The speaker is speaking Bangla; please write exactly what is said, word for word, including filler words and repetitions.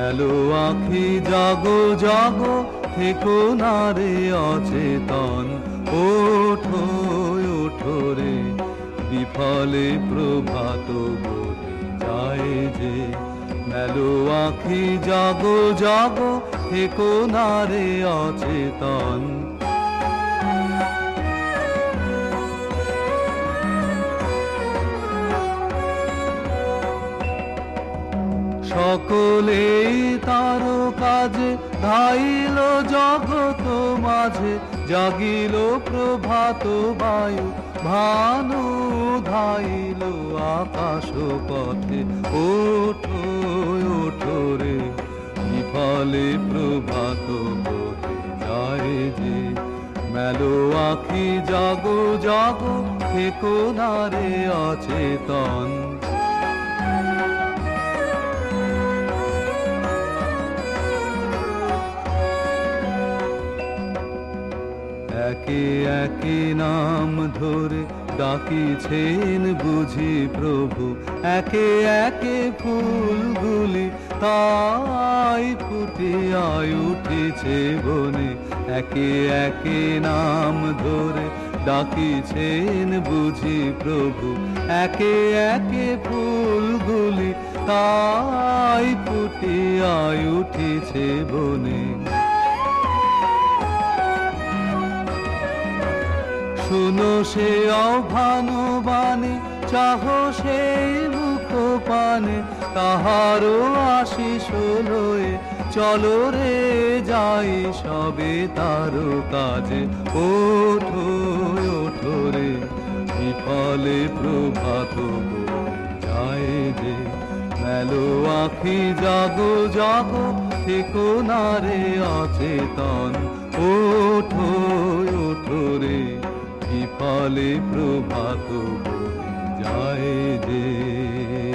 মেলো আখি জাগো জাগো, থেকো না রে অচেতন। ওঠো ওঠো রে, বিফলে প্রভাত বলে যায় যে। মেলো আখি জাগো জাগো, থেকো না রে অচেতন। সকলেই তার কাজে ধাইল জগত মাঝে, জাগিল প্রভাত বায়ু ভানু ধাইল আকাশ পথে। ওঠো ওঠো রে, বিফলে প্রভাত বলে যায় যে। মেলো আখি জাগো জাগো, থেকো না রে অচেতন। একে একে নাম ধরে ডাকিছেন বুঝি প্রভু, একে একে ফুলগুলি তাই ফুটিয়ায় উঠেছে বনে। একে একে নাম ধরে ডাকিছেন বুঝি প্রভু, একে একে ফুলগুলি তাই ফুটিয়ায় উঠেছে বনে। শুনো সে আহ্বান বাণী, চাহ সেই মুখ পানে, তাহারও আশিস লয়ে চলো রে যাই সবে তার কাজে। ওঠো ওঠো রে, বিফলে প্রভাত বলে যায় যে। মেলো আখি জাগো জাগো, থেকো না রে অচেতন। ওঠো ওঠো রে, বিফলে প্রভাত বলে যায় যে।